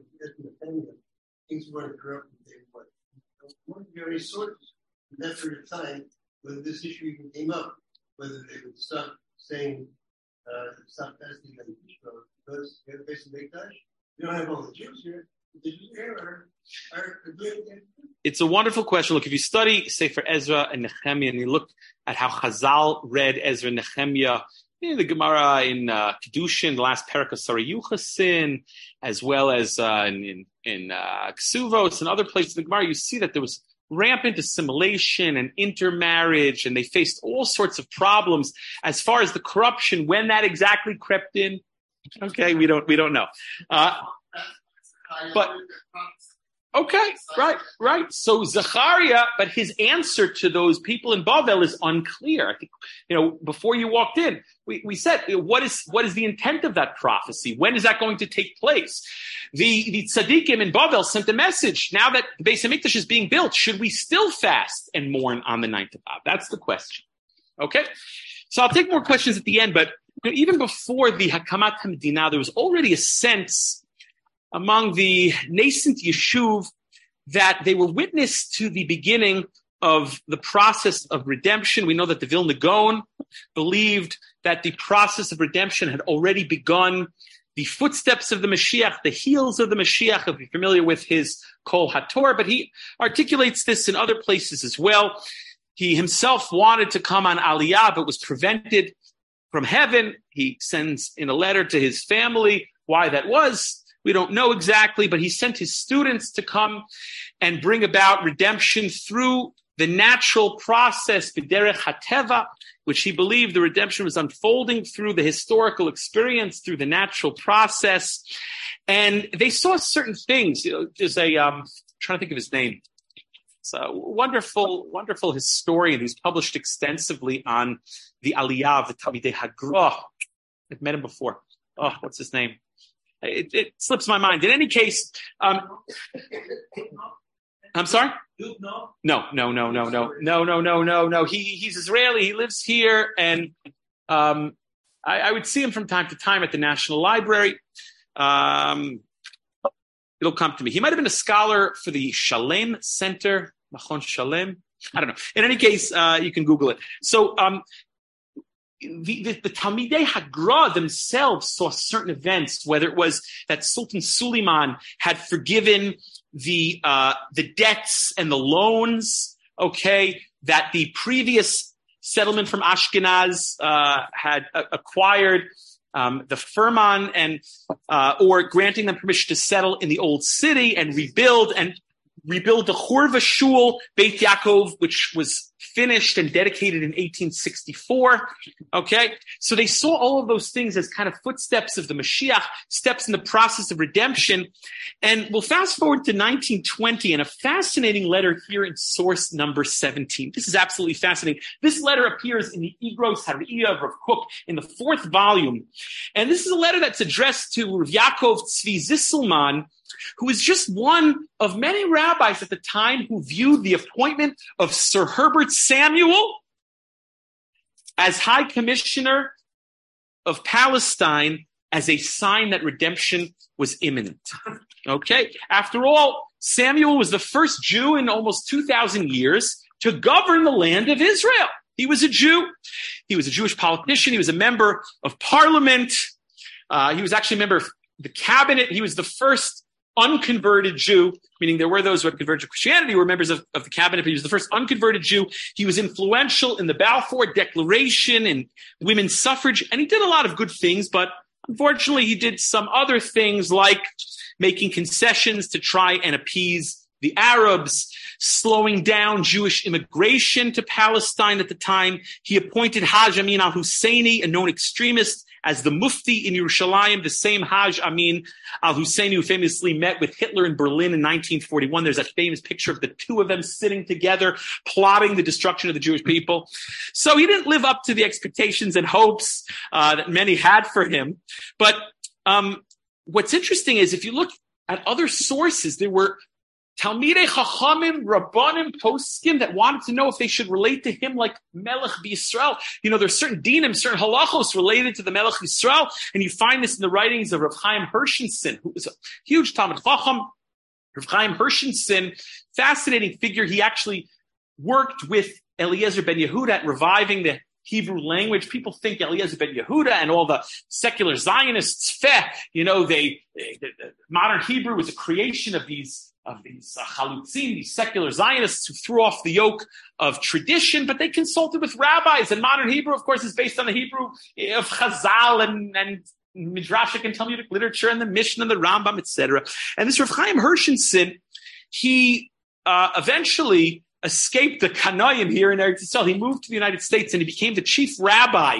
things weren't corrupt. But one very sources in that period of time when this issue even came up, whether they would stop saying, uh, stop fasting and because they have a basic Mikdash. You don't have all the Jews here. The Jews here are, are doing it. It's a wonderful question. Look, if you study Sefer Ezra and Nehemiah and you look at how Chazal read Ezra and Nehemiah, in the Gemara in uh, Kedushin, the last parak of Sarah Yuchasin, as well as uh, in in, in uh, Ksuvos and other places in the Gemara, you see that there was rampant assimilation and intermarriage, and they faced all sorts of problems as far as the corruption. When that exactly crept in, okay, we don't we don't know. Uh, but okay, right, right. So Zechariah, but his answer to those people in Bavel is unclear. I think, you know, before you walked in, we, we said, what is what is the intent of that prophecy? When is that going to take place? The the tzaddikim in Bavel sent a message. Now that the Beis HaMikdash is being built, should we still fast and mourn on the ninth of Av? That's the question. Okay, so I'll take more questions at the end. But you know, even before the Hakamat HaMedinah, there was already a sense among the nascent Yeshuv that they were witness to the beginning of the process of redemption. We know that the Vilna Gaon believed that the process of redemption had already begun. The footsteps of the Mashiach, the heels of the Mashiach, if you're familiar with his Kol HaTorah, but he articulates this in other places as well. He himself wanted to come on Aliyah, but was prevented from heaven. He sends in a letter to his family why that was. We don't know exactly, but he sent his students to come and bring about redemption through the natural process, B'derech HaTeva, which he believed the redemption was unfolding through the historical experience, through the natural process. And they saw certain things. You know, there's a, um, I'm trying to think of his name. It's a wonderful, wonderful historian who's published extensively on the Aliyah of the Talmidei Hagra. I've met him before. Oh, what's his name? It, it slips my mind. In any case, um, I'm sorry? No, no, no, no, no, no, no, no, no, no, no. He he's Israeli. He lives here, and um, I, I would see him from time to time at the National Library. Um, it'll come to me. He might have been a scholar for the Shalem Center, Machon Shalem. I don't know. In any case, uh, you can Google it. So um, the, the, the Talmidei Hagra themselves saw certain events, whether it was that Sultan Suleiman had forgiven the uh, the debts and the loans, okay, that the previous settlement from Ashkenaz uh, had uh, acquired, um, the Firman, and uh, or granting them permission to settle in the old city and rebuild and rebuild the Churva Shul Beit Yaakov, which was finished and dedicated in eighteen sixty-four. Okay, so they saw all of those things as kind of footsteps of the Mashiach, steps in the process of redemption. And we'll fast forward to nineteen twenty and a fascinating letter here in source number seventeen. This is absolutely fascinating. This letter appears in the Igros Hariyah of Rav Kook in the fourth volume. And this is a letter that's addressed to Rav Yaakov Tzvi Zisselman, who is just one of many rabbis at the time who viewed the appointment of Sir Herbert Samuel as High Commissioner of Palestine as a sign that redemption was imminent. Okay? After all, Samuel was the first Jew in almost two thousand years to govern the land of Israel. He was a Jew. He was a Jewish politician. He was a member of parliament. Uh, he was actually a member of the cabinet. He was the first unconverted Jew, meaning there were those who had converted to Christianity who were members of, of the cabinet, but he was the first unconverted Jew. He was influential in the Balfour Declaration and women's suffrage, and he did a lot of good things, but unfortunately he did some other things like making concessions to try and appease the Arabs, slowing down Jewish immigration to Palestine at the time. He appointed Haj Amin al-Husseini, a known extremist, as the Mufti in Yerushalayim, the same Haj Amin al-Husseini who famously met with Hitler in Berlin in nineteen forty-one. There's that famous picture of the two of them sitting together, plotting the destruction of the Jewish people. So he didn't live up to the expectations and hopes uh, that many had for him. But um, what's interesting is if you look at other sources, there were Talmidei Chachamim, Rabbanim, Poskim that wanted to know if they should relate to him like Melech B'Yisrael. You know, there's certain dinim, certain halachos related to the Melech Yisrael, and you find this in the writings of Rav Chaim Hershenson, who was a huge Talmid Chacham. Rav Chaim Hershenson, fascinating figure. He actually worked with Eliezer ben Yehuda at reviving the Hebrew language. People think Eliezer ben Yehuda and all the secular Zionists, feh, you know, they, they the, the modern Hebrew was a creation of these of these uh, chalutzim, these secular Zionists who threw off the yoke of tradition, but they consulted with rabbis. And modern Hebrew, of course, is based on the Hebrew of Chazal and, and Midrashic and Talmudic literature and the Mishnah and the Rambam, et cetera. And this Rav Chaim Hershenson, he uh, eventually escaped the Kanayim here in Eretz Yisrael. He moved to the United States and he became the chief rabbi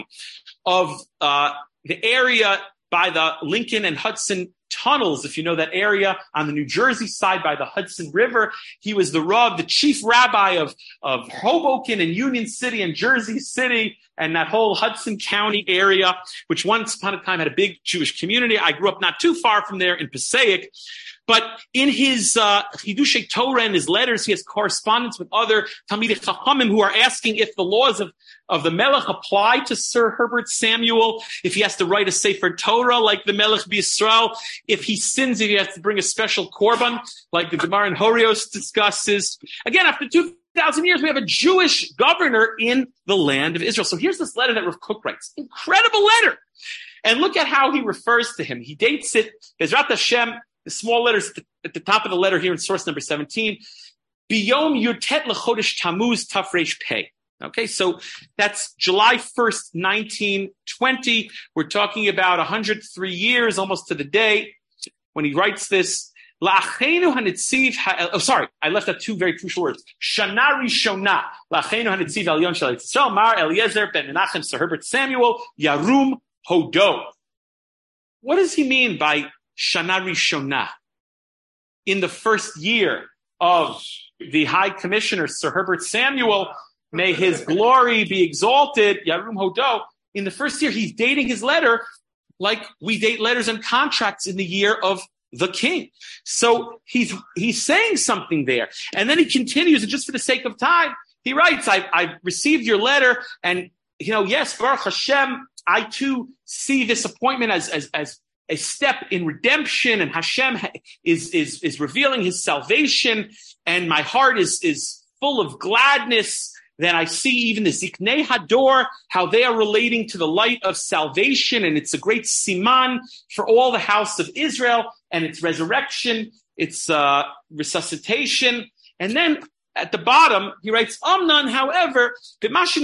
of uh, the area by the Lincoln and Hudson tunnels, if you know that area on the New Jersey side by the Hudson River. He was the Rav, the chief rabbi of, of Hoboken and Union City and Jersey City and that whole Hudson County area, which once upon a time had a big Jewish community. I grew up not too far from there in Passaic. But in his uh, Chidushei Torah and his letters, he has correspondence with other Talmidei Chachamim who are asking if the laws of, of the Melech apply to Sir Herbert Samuel, if he has to write a Sefer Torah like the Melech B'Yisrael, if he sins, if he has to bring a special korban like the Gemara in Horios discusses. Again, after two thousand years, we have a Jewish governor in the land of Israel. So here's this letter that Rav Kook writes. Incredible letter. And look at how he refers to him. He dates it, Bezrat Hashem, the small letters at the, at the top of the letter here in source number seventeen. Biyom Yutet L'Chodesh Tammuz Tafresh Pei. Okay, so that's July first, nineteen twenty. We're talking about one hundred three years, almost to the day, when he writes this. La'achenu hanetziv ha- oh, sorry, I left out two very crucial words. Shana Rishona. La'achenu hanetziv Elyon Shel Yisrael Mar Eliezer ben Menachem Sir Herbert Samuel Yarum Hodo. What does he mean by Shana Rishona? In the first year of the High Commissioner, Sir Herbert Samuel, may his glory be exalted, Yarum Hodo, in the first year, he's dating his letter like we date letters and contracts in the year of the king. So he's he's saying something there. And then he continues, and just for the sake of time, he writes, I, I've received your letter, and, you know, yes, Baruch Hashem, I too see this appointment as, as, as a step in redemption, and Hashem is, is, is revealing his salvation, and my heart is, is full of gladness. Then I see even the Ziknei Hador, how they are relating to the light of salvation, and it's a great siman for all the house of Israel, and its resurrection, its uh, resuscitation. And then at the bottom, he writes, Amnon, however, because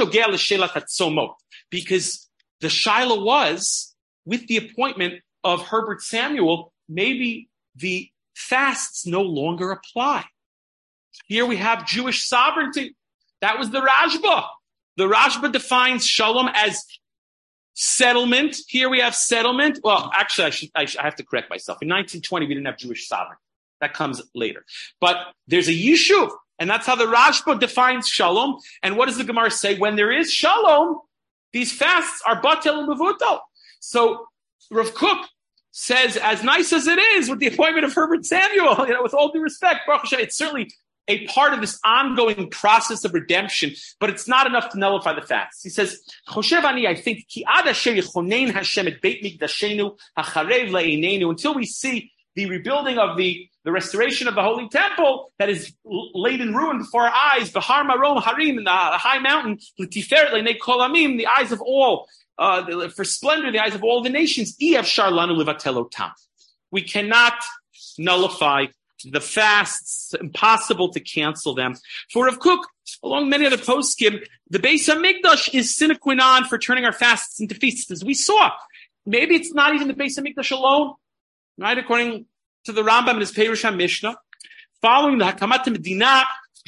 the Shiloh was, with the appointment of Herbert Samuel, maybe the fasts no longer apply. Here we have Jewish sovereignty. That was the Rashba. The Rashba defines shalom as settlement. Here we have settlement. Well, actually, I, should, I, should, I have to correct myself. In nineteen twenty, we didn't have Jewish sovereignty. That comes later. But there's a yishuv, and that's how the Rashba defines shalom. And what does the Gemara say? When there is shalom, these fasts are batel and mevutal. So Rav Kook says, as nice as it is with the appointment of Herbert Samuel, you know, with all due respect, Baruch Hashem, it's certainly a part of this ongoing process of redemption, but it's not enough to nullify the facts. He says, Choshev ani, I think, ki ad asher yichonein Hashem et beit mikdashenu hacharev le'einenu, until we see the rebuilding of the, the restoration of the Holy Temple that is laid in ruin before our eyes, Bahar Marom Harim, in the high mountain, l'tiferet le'nei kol amim, the eyes of all, uh, for splendor in the eyes of all the nations, Iev shar lanu levatelotam. We cannot nullify the fasts, impossible to cancel them. For Rav Kook, along many other poskim, the Beis HaMikdash is sine qua non for turning our fasts into feasts, as we saw. Maybe it's not even the Beis HaMikdash alone, right? According to the Rambam and his Perush HaMishnah, following the Hakamat Medina,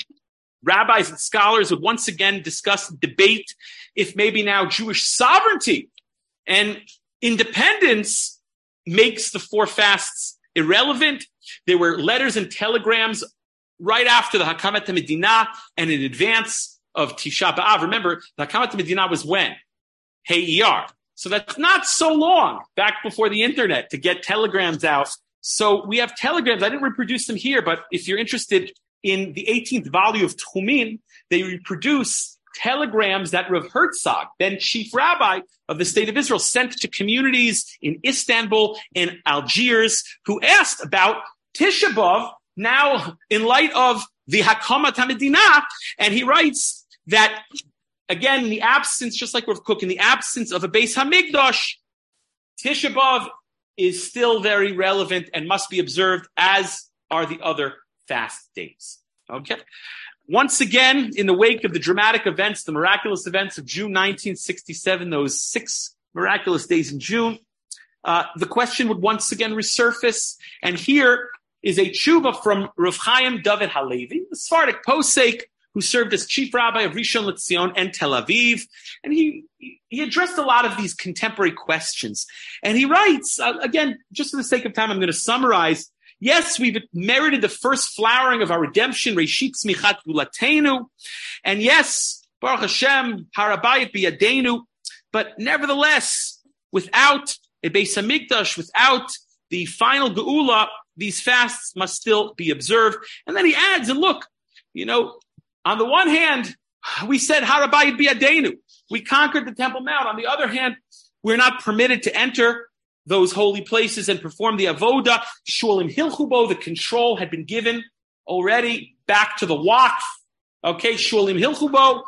rabbis and scholars would once again discuss and debate if maybe now Jewish sovereignty and independence makes the four fasts irrelevant. There were letters and telegrams right after the Hakamat Medina and in advance of Tisha B'Av. Remember, the Hakamat Medina was when? Hey Iyar. So that's not so long back before the internet to get telegrams out. So we have telegrams. I didn't reproduce them here, but if you're interested in the eighteenth volume of Tchumin, they reproduce telegrams that Rav Herzog, then chief rabbi of the state of Israel, sent to communities in Istanbul and Algiers who asked about Tisha B'Av now in light of the Hakamat HaMedina. And he writes that, again, in the absence, just like Rav Kook, in the absence of a Beis HaMikdash, Tisha B'Av is still very relevant and must be observed, as are the other fast days. Okay? Once again, in the wake of the dramatic events, the miraculous events of June nineteen sixty-seven, those six miraculous days in June, uh, the question would once again resurface. And here is a tshuva from Rav Chaim David Halevi, the Sephardic posek who served as chief rabbi of Rishon LeZion and Tel Aviv. And he, he addressed a lot of these contemporary questions. And he writes, uh, again, just for the sake of time, I'm going to summarize. Yes, we've merited the first flowering of our redemption, Reshit Tzmichat Gulatenu. And yes, Baruch Hashem, Harabayit Biyadenu. But nevertheless, without a Beis HaMikdash, without the final Geula, these fasts must still be observed. And then he adds, and look, you know, on the one hand, we said Harabayit Biyadenu. We conquered the Temple Mount. On the other hand, we're not permitted to enter those holy places and perform the avoda. Shulim Hilchubo, the control had been given already back to the Waqf. Okay, Shulim Hilchubo.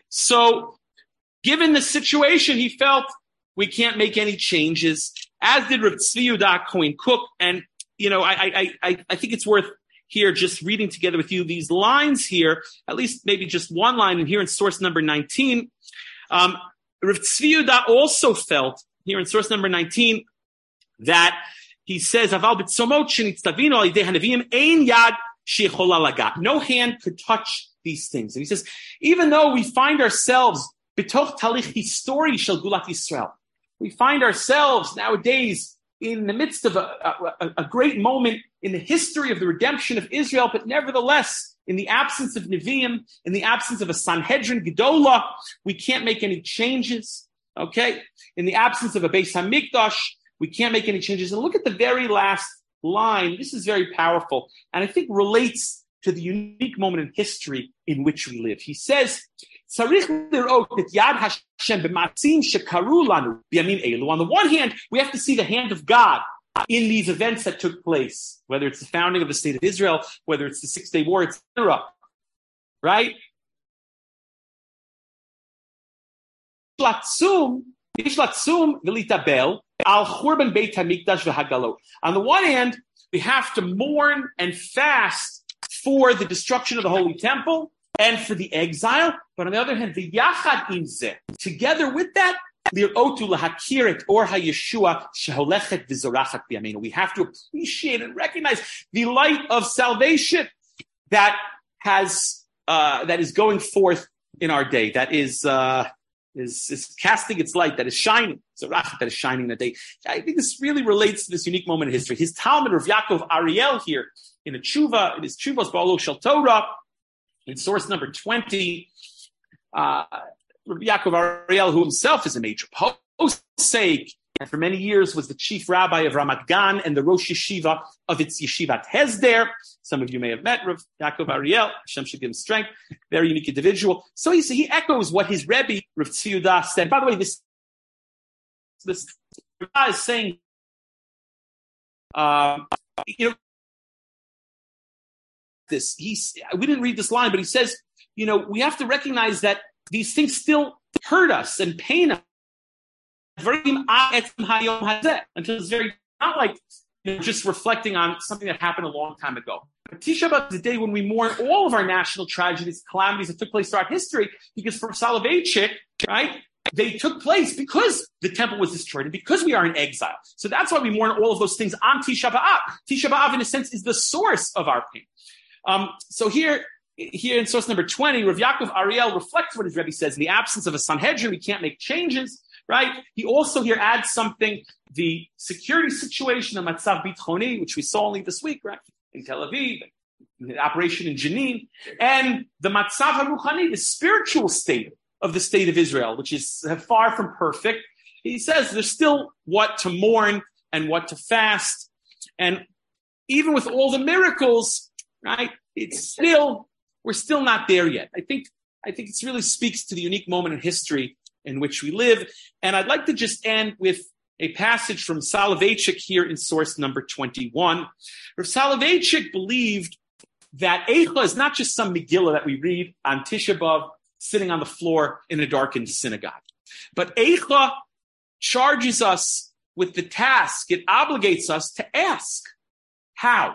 So, given the situation, he felt we can't make any changes, as did Rav Tzvi Yehuda Cohen Cook. And, you know, I, I, I, I think it's worth here just reading together with you these lines here, at least maybe just one line, and here in source number nineteen. Um, Rav Tzvi Yehuda also felt, here in source number nineteen, that he says, Aval b'tzomot shenitztavinu al yidei hanavim ein yad shechola lagat. No hand could touch these things. And he says, even though we find ourselves b'toch talich histori shel gulat Yisrael, we find ourselves nowadays in the midst of a, a, a great moment in the history of the redemption of Israel, but nevertheless, in the absence of Nevi'im, in the absence of a Sanhedrin Gedolah, we can't make any changes, okay? In the absence of a Beis HaMikdash, we can't make any changes. And look at the very last line. This is very powerful, and I think relates to the unique moment in history in which we live. He says, on the one hand, we have to see the hand of God in these events that took place, whether it's the founding of the state of Israel, whether it's the Six-Day War, et cetera. Right? On the one hand, we have to mourn and fast for the destruction of the Holy Temple and for the exile. But on the other hand, the yachad imzeh, together with that, we have to appreciate and recognize the light of salvation that has uh, that is going forth in our day, that is uh, is, is casting its light, that is shining. Zorachat, that is shining in the day. I think this really relates to this unique moment in history. His Talmud, Rav Yaakov Ariel, here in a tshuva, in his tshuvas Ba'olo Shel Torah, in source number twenty, uh, Rabbi Yaakov Ariel, who himself is a major posek, and for many years was the chief rabbi of Ramat Gan and the Rosh Yeshiva of its Yeshivat Hesder. Some of you may have met Rabbi Yaakov Ariel. Hashem should give him strength. Very unique individual. So he, he echoes what his Rebbe, Rav Tziyudah, said. By the way, this, this Rabbi is saying, um, you know, this, he's, we didn't read this line, but he says, you know, we have to recognize that these things still hurt us and pain us until it's very, not like, you know, just reflecting on something that happened a long time ago. But Tisha B'Av is the day when we mourn all of our national tragedies, calamities that took place throughout history, because for Soloveitchik, right, they took place because the temple was destroyed and because we are in exile. So that's why we mourn all of those things on Tisha B'Av. Tisha B'Av, in a sense, is the source of our pain. Um, so here, Here in source number twenty, Rav Yaakov Ariel reflects what his Rebbe says. In the absence of a Sanhedrin, we can't make changes, right? He also here adds something, the security situation, the Matzav Bitchoni, which we saw only this week, right? In Tel Aviv, the operation in Jenin, and the Matzav HaRuchani, the spiritual state of the state of Israel, which is far from perfect. He says there's still what to mourn and what to fast. And even with all the miracles, right, it's still... we're still not there yet. I think I think it really speaks to the unique moment in history in which we live. And I'd like to just end with a passage from Soloveitchik here in source number twenty-one. Rav Soloveitchik believed that Eicha is not just some Megillah that we read on Tisha B'Av sitting on the floor in a darkened synagogue. But Eicha charges us with the task. It obligates us to ask how.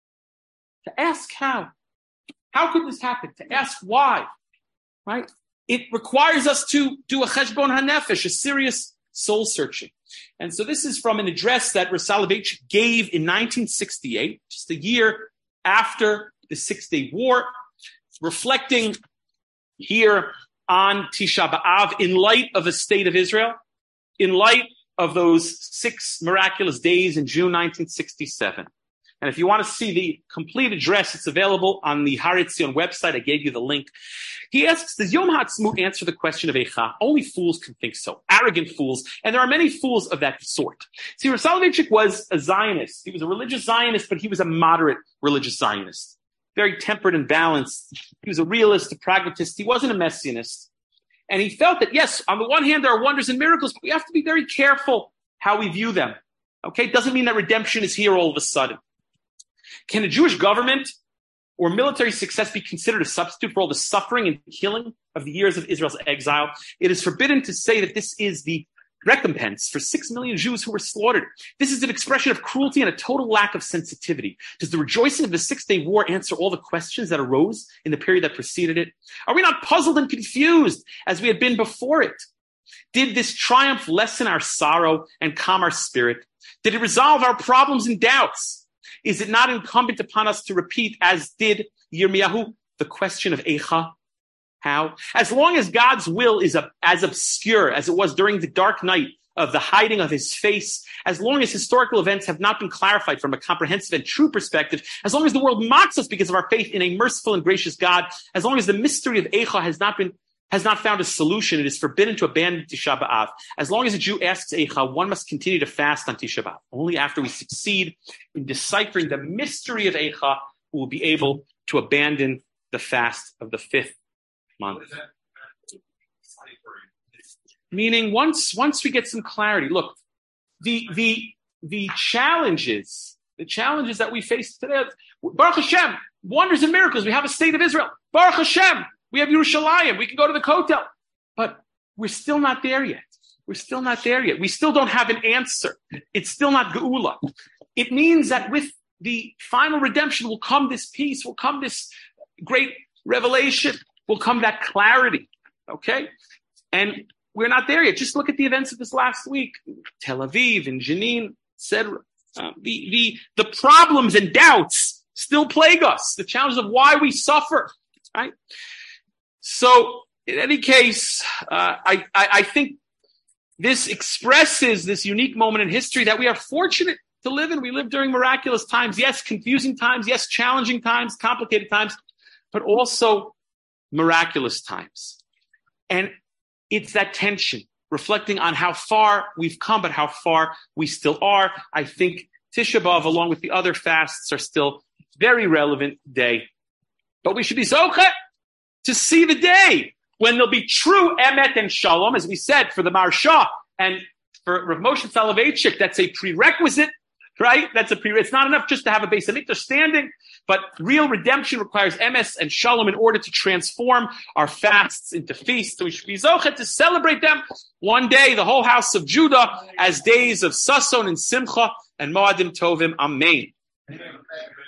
To ask how. How could this happen? To ask why, right? It requires us to do a cheshbon hanefesh, a serious soul searching. And so this is from an address that Rav Soloveitchik gave in nineteen sixty-eight, just a year after the Six-Day War, reflecting here on Tisha B'Av in light of the state of Israel, in light of those six miraculous days in June nineteen sixty-seven. And if you want to see the complete address, it's available on the Har Etzion website. I gave you the link. He asks, does Yom HaAtzmaut answer the question of Eicha? Only fools can think so. Arrogant fools. And there are many fools of that sort. See, Rav Soloveitchik was a Zionist. He was a religious Zionist, but he was a moderate religious Zionist. Very tempered and balanced. He was a realist, a pragmatist. He wasn't a messianist. And he felt that, yes, on the one hand, there are wonders and miracles, but we have to be very careful how we view them. Okay? Doesn't mean that redemption is here all of a sudden. Can a Jewish government or military success be considered a substitute for all the suffering and killing of the years of Israel's exile? It is forbidden to say that this is the recompense for six million Jews who were slaughtered. This is an expression of cruelty and a total lack of sensitivity. Does the rejoicing of the Six-Day War answer all the questions that arose in the period that preceded it? Are we not puzzled and confused as we had been before it? Did this triumph lessen our sorrow and calm our spirit? Did it resolve our problems and doubts? Is it not incumbent upon us to repeat, as did Yirmiyahu, the question of Eicha? How? As long as God's will is as obscure as it was during the dark night of the hiding of his face, as long as historical events have not been clarified from a comprehensive and true perspective, as long as the world mocks us because of our faith in a merciful and gracious God, as long as the mystery of Eicha has not been has not found a solution, it is forbidden to abandon Tisha B'Av. As long as a Jew asks Eicha, one must continue to fast on Tisha B'Av. Only after we succeed in deciphering the mystery of Eicha, we will be able to abandon the fast of the fifth month. Meaning, once once we get some clarity, look, the the the challenges, the challenges that we face today, Baruch Hashem, wonders and miracles. We have a state of Israel. Baruch Hashem, we have Yerushalayim. We can go to the Kotel, but we're still not there yet. We're still not there yet. We still don't have an answer. It's still not Geula. It means that with the final redemption will come this peace, will come this great revelation, will come that clarity. Okay, and we're not there yet. Just look at the events of this last week. Tel Aviv and Jenin, et cetera. Uh, the, the, the problems and doubts still plague us. The challenges of why we suffer, right? So, in any case, uh, I, I, I think this expresses this unique moment in history that we are fortunate to live in. We live during miraculous times. Yes, confusing times. Yes, challenging times, complicated times, but also miraculous times. And it's that tension, reflecting on how far we've come, but how far we still are. I think Tisha B'Av, along with the other fasts, are still very relevant today. But we should be zocheh to see the day when there'll be true emet and shalom, as we said, for the Maharsha and for Rav Moshe Soloveitchik. That's a prerequisite, right? That's a pre. It's not enough just to have a Beis Hamikdash standing, but real redemption requires emes and shalom in order to transform our fasts into feasts. So we should be zocheh to celebrate them one day, the whole house of Judah, as days of sason and simcha and moadim tovim. Amen.